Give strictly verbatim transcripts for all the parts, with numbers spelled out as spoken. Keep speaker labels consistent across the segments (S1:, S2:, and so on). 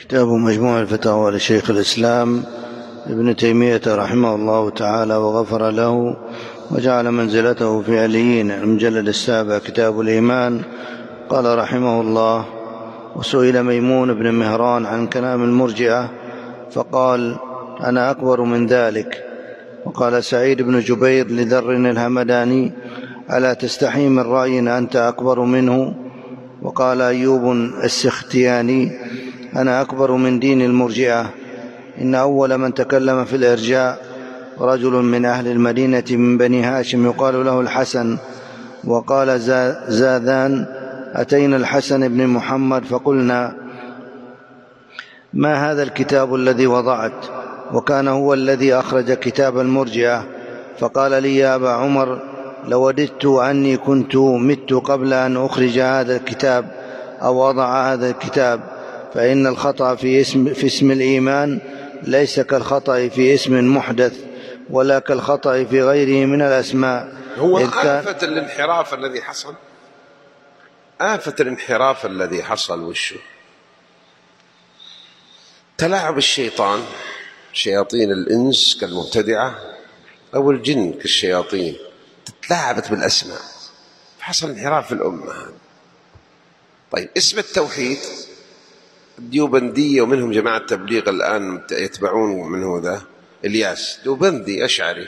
S1: كتاب مجموع الفتاوى لشيخ الإسلام ابن تيمية رحمه الله تعالى وغفر له وجعل منزلته في عليين، المجلد السابع، كتاب الإيمان. قال رحمه الله: وسئل ميمون بن مهران عن كلام المرجئة فقال: أنا أكبر من ذلك. وقال سعيد بن جبير لذر الهمداني: ألا تستحي من رأي أنت أكبر منه؟ وقال أيوب السختياني: أنا أكبر من دين المرجئة. إن أول من تكلم في الإرجاء رجل من أهل المدينة من بني هاشم يقال له الحسن. وقال زاذان: أتينا الحسن بن محمد فقلنا: ما هذا الكتاب الذي وضعت؟ وكان هو الذي أخرج كتاب المرجئة. فقال لي: يا أبا عمر، لوددت أني كنت مت قبل أن أخرج هذا الكتاب أو أضع هذا الكتاب، فإن الخطأ في اسم, في اسم الإيمان ليس كالخطأ في اسم محدث ولا كالخطأ في غيره من الأسماء.
S2: هو آفة الانحراف الذي حصل آفة الانحراف الذي حصل وشه تلاعب الشيطان، شياطين الإنس كالمبتدعة أو الجن كالشياطين، تتلاعبت بالأسماء، حصل انحراف في الأمة. طيب، اسم التوحيد الديوبندية ومنهم جماعة تبليغ الآن يتبعون منه ذا الياس دوبندي أشعري،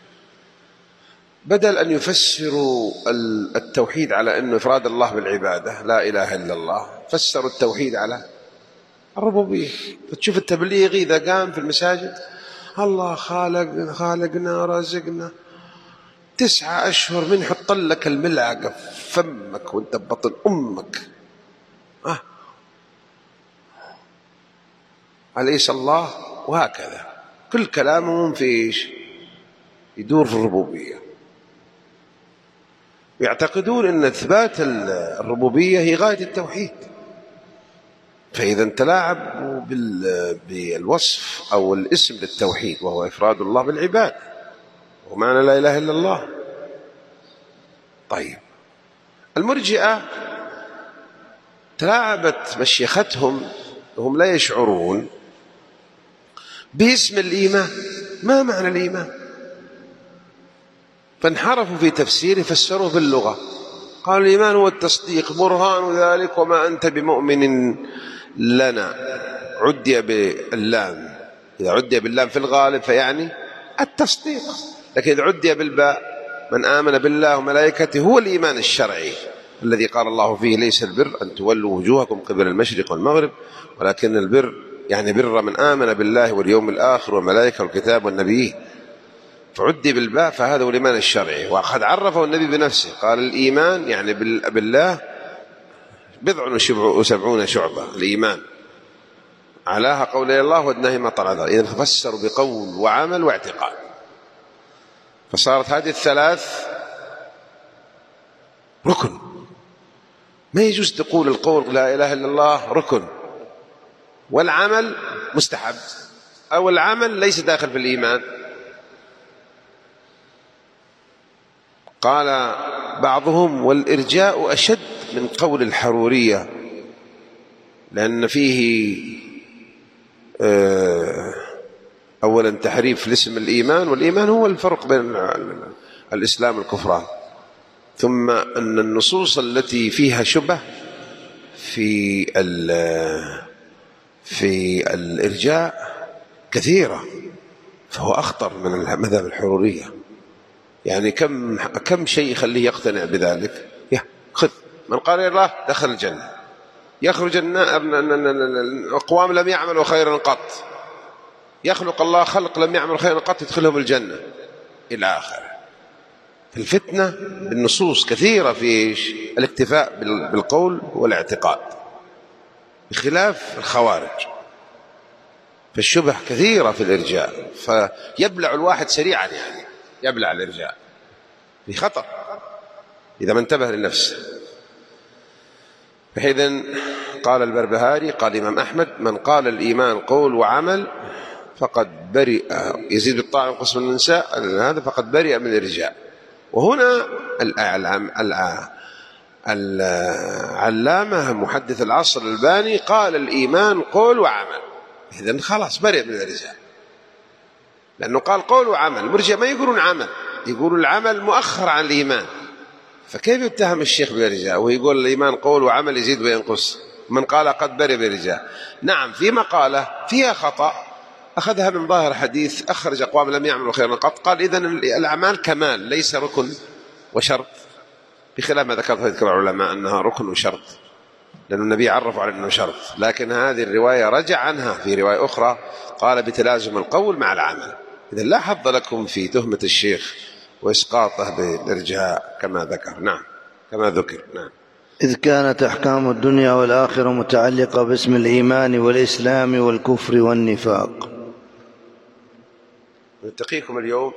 S2: بدل أن يفسروا التوحيد على أنه إفراد الله بالعبادة لا إله إلا الله، فسروا التوحيد على الربوبية. فتشوف التبليغي إذا قام في المساجد: الله خالق خالقنا رازقنا، تسعة أشهر من حط لك الملعقة في فمك وانت ببطن أمك، أه أليس الله؟ وهكذا كل كلامهم في إيش؟ يدور في الربوبية. يعتقدون أن إثبات الربوبية هي غاية التوحيد، فإذا تلاعبوا بالوصف أو الاسم للتوحيد وهو إفراد الله بالعباد ومعنى لا إله إلا الله. طيب، المرجئة تلاعبت مشيختهم وهم لا يشعرون باسم الإيمان. ما معنى الإيمان؟ فانحرفوا في تفسيره، فسروه باللغة، قالوا الإيمان هو التصديق، برهان ذلك وما أنت بمؤمن لنا. عدي باللام، إذا عدي باللام في الغالب فيعني التصديق، لكن إذا عدي بالباء من آمن بالله وملائكته هو الإيمان الشرعي الذي قال الله فيه: ليس البر أن تولوا وجوهكم قبل المشرق والمغرب ولكن البر يعني بر من آمن بالله واليوم الآخر والملائكة والكتاب والنبيين. فعدي بالباء فهذا هو الإيمان الشرعي. وقد عرفه النبي بنفسه، قال الإيمان يعني بالله بضع وسبعون شعبة. الإيمان علاها قول الله وأدناه ما طلع ذلك. إذن فسروا بقول وعمل واعتقاد، فصارت هذه الثلاث ركن. ما يجوز تقول القول لا إله إلا الله ركن والعمل مستحب، أو العمل ليس داخل في الإيمان. قال بعضهم: والإرجاء أشد من قول الحرورية، لأن فيه أولا تحريف لاسم الإيمان، والإيمان هو الفرق بين الإسلام والكفران، ثم أن النصوص التي فيها شبه في في الإرجاء كثيرة، فهو أخطر من المذهب الحرورية. يعني كم كم شيء يخليه يقتنع بذلك. خذ من قال الله دخل الجنة، يخرج أقوام لم يعملوا خيرا قط، يخلق الله خلق لم يعملوا خيرا قط يدخلهم الجنة إلى آخره. الفتنة بالنصوص كثيرة في الاكتفاء بالقول والاعتقاد، بخلاف الخوارج. فالشبه كثيرة في الإرجاء، فيبلع الواحد سريعا، يعني يبلع الإرجاء في خطر إذا ما انتبه لنفسه. فإذن قال البربهاري، قال الإمام أحمد: من قال الإيمان قول وعمل فقد برئ، يزيد بالطاعة وينقص من النساء، هذا فقد برئ من الإرجاء. وهنا العلامة محدث العصر الألباني قال الإيمان قول وعمل، إذن خلاص برئ من الرجال، لأنه قال قول وعمل. المرجئة ما يقولون عمل، يقولون العمل مؤخر عن الإيمان، فكيف يتهم الشيخ بالرجاء ويقول الإيمان قول وعمل يزيد وينقص؟ من قال قد برئ بالرجاء. نعم في مقالة فيها خطأ أخذها من ظاهر حديث أخرج أقوام لم يعملوا خيرا قط، قال إذن الأعمال كمال ليس ركن وشرط، بخلاف ما ذكرت ذكر العلماء أنها ركن وشرط، لأن النبي عرف على أنه شرط. لكن هذه الرواية رجع عنها في رواية أخرى قال بتلازم القول مع العمل. إذن لا حظ لكم في تهمة الشيخ وإسقاطه بالإرجاء كما ذكر. نعم كما ذكر. نعم.
S1: إذ كانت أحكام الدنيا والآخرة متعلقة باسم الإيمان والإسلام والكفر والنفاق.
S2: نلتقيكم اليوم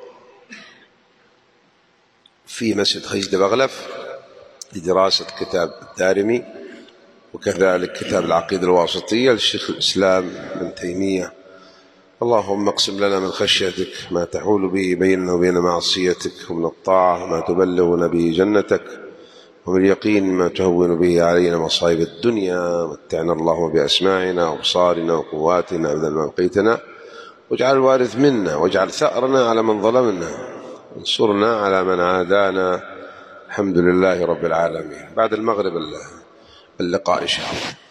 S2: في مسجد خيزد بغلف لدراسة كتاب الدارمي، وكذلك كتاب العقيدة الواسطية للشيخ الإسلام ابن تيمية. اللهم اقسم لنا من خشيتك ما تحول به بيننا وبين معصيتك، ومن الطاعة ما تبلغنا به جنتك، ومن اليقين ما تهون به علينا مصائب الدنيا. متعنا اللهم بأسماعنا وأبصارنا وقواتنا أبدا ما بقيتنا، واجعل الوارث منا، واجعل ثأرنا على من ظلمنا، وانصرنا على من عادانا. الحمد لله رب العالمين. بعد المغرب اللقاء إن شاء الله.